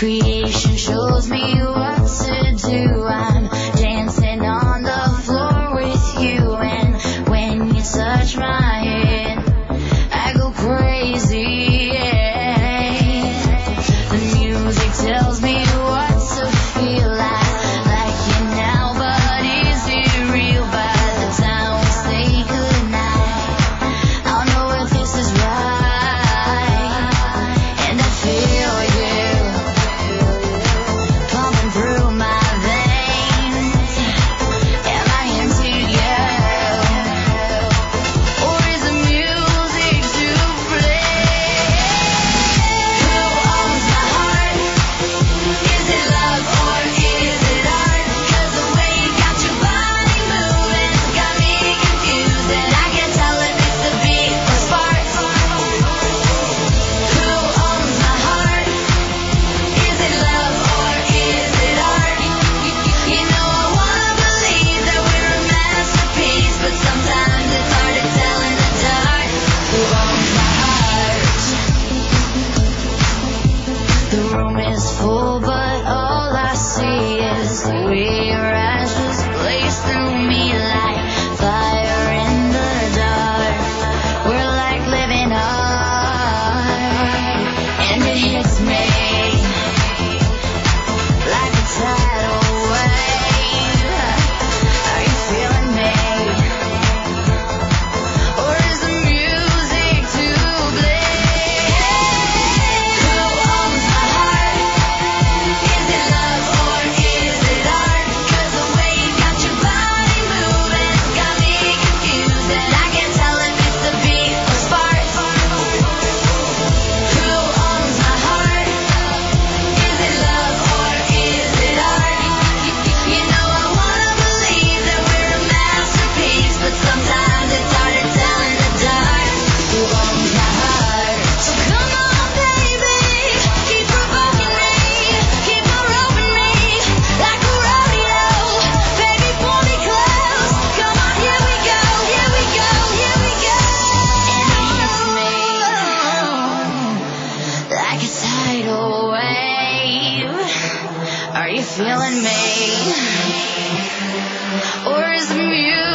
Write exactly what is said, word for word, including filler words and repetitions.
Creation shows me what to do. I'm dancing on the floor with you, and when you touch my head, I go crazy. Yeah. The music tells me what to feel like, like you now, but is it real? By the time we say goodnight, I'll know if this is right, and I feel you pumping through my veins. Am I into you, or is the music to blame? Who owns my heart? Is it love or is it art? 'Cause the way you got your body moving got me confused, and I can't tell if it's the beat or sparks. Who owns my heart? Is it love or is it art? You know I wanna believe that we're a masterpiece, but sometimes it's hard to tell in the dark. Who owns my heart? The room is full, but all I see is the way your eyes just blaze through me like fire in the dark. We're like living art, and it hits me like a tidal wave. Are you feeling me, or is the music to blame? Who owns my heart? Is it love or is it art? 'Cause the way you got your body moving got me confused, and I can't tell if it's the beat or sparks. Who owns my heart? Is it love or is it art? You know I wanna believe that we're a masterpiece, but sometimes it's hard to tell in the dark. Who owns my heart? So come on, baby, keep provoking me, keep on roving me like a rodeo. Baby, pull me close. Come on, here we go, here we go, here we go. And it hits me like a tidal wave. Are you feeling me, or is the music